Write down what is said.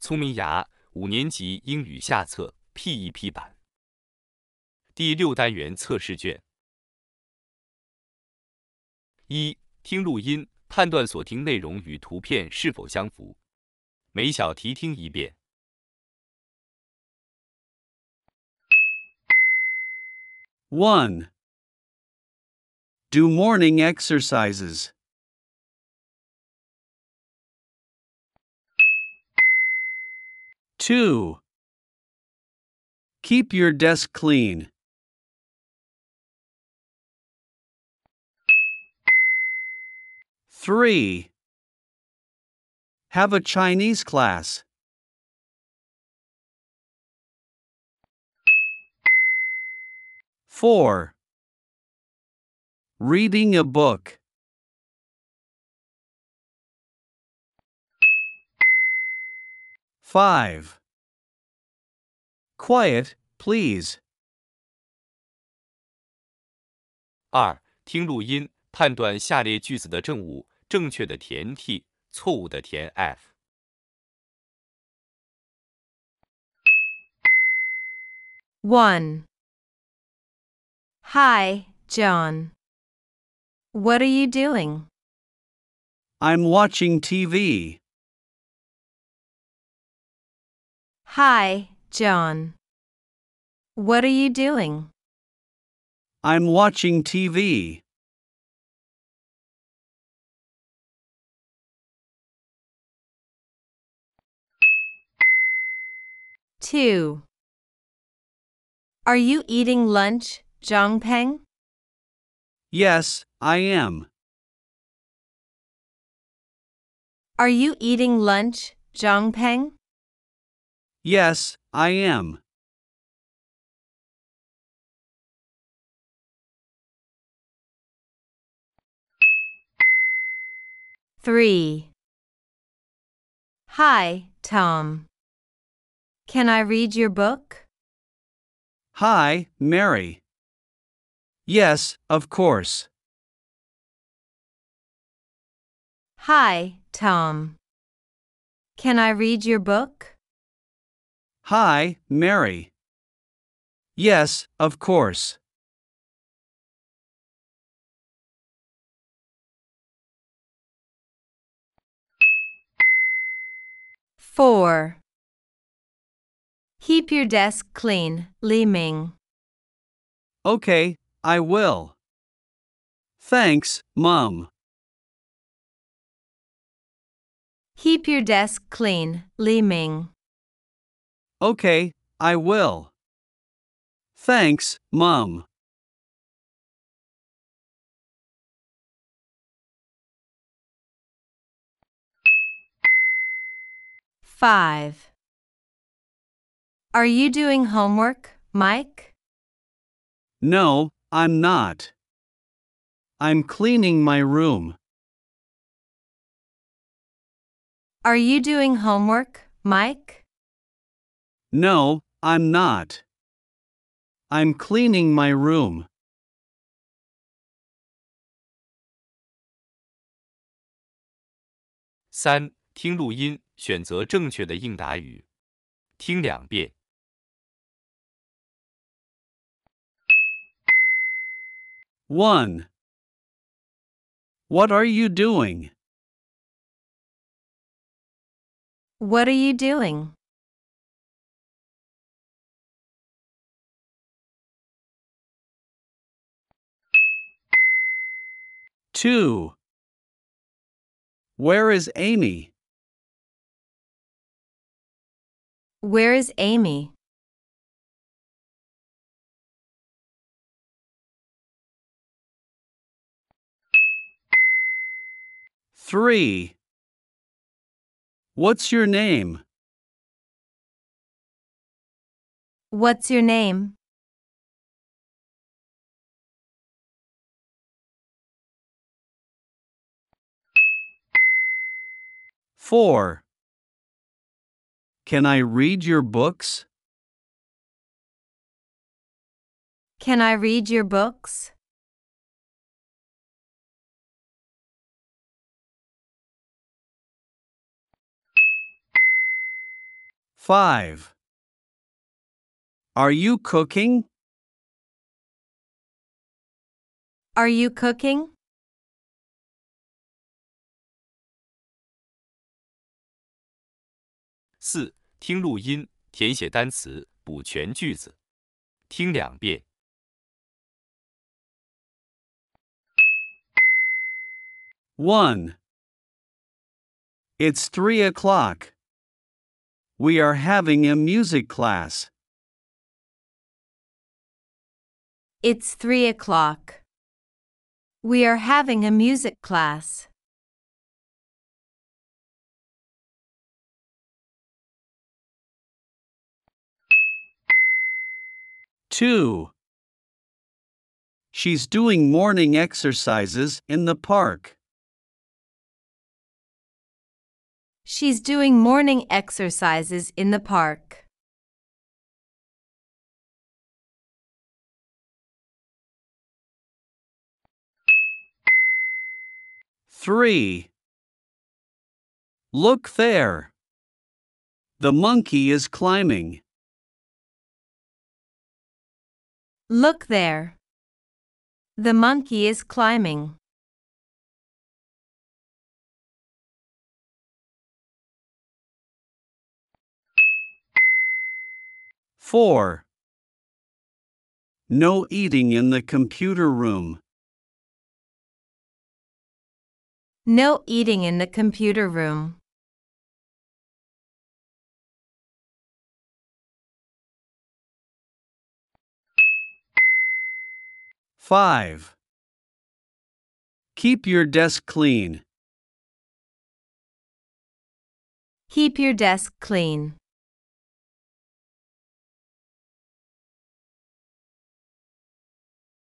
聪明牙5年级英语下册 P1P 版第6单元测试卷。1. 听录音，判断所听内容与图片是否相符。每小题听一遍。 1. Do morning exercises. 2. Keep your desk clean. 3. Have a Chinese class. 4. Reading a book. 5. Quiet, please. 2. 听录音，判断下列句子的正误，正确的填 T， 错误的填 F。 1. Hi, John. What are you doing? I'm watching TV. Hi, John. What are you doing? I'm watching TV. 2. Are you eating lunch, Zhangpeng? Yes, I am. Are you eating lunch, Zhangpeng? Yes, I am. 3. Hi, Tom. Can I read your book? Hi, Mary. Yes, of course. Hi, Tom. Can I read your book? Hi, Mary. Yes, of course. 4. Keep your desk clean, Li Ming. Okay, I will. Thanks, Mom. Keep your desk clean, Li Ming. Okay, I will. Thanks, Mom. 5. Are you doing homework, Mike? No, I'm not. I'm cleaning my room. Are you doing homework, Mike? No, I'm not. I'm cleaning my room. 3. 听录音，选择正确的应答语。听2遍。 1. What are you doing? What are you doing? 2. Where is Amy? Where is Amy? 3. What's your name? What's your name? 4. Can I read your books? Can I read your books? 5. Are you cooking? Are you cooking? 4. 听录音，填写单词，补全句子。听2遍。 1. It's 3 o'clock. We are having a music class. It's 3 o'clock. We are having a music class. 2. She's doing morning exercises in the park. She's doing morning exercises in the park. 3. Look there. The monkey is climbing. Look there. The monkey is climbing. 4. No eating in the computer room. No eating in the computer room. 5. Keep your desk clean. Keep your desk clean.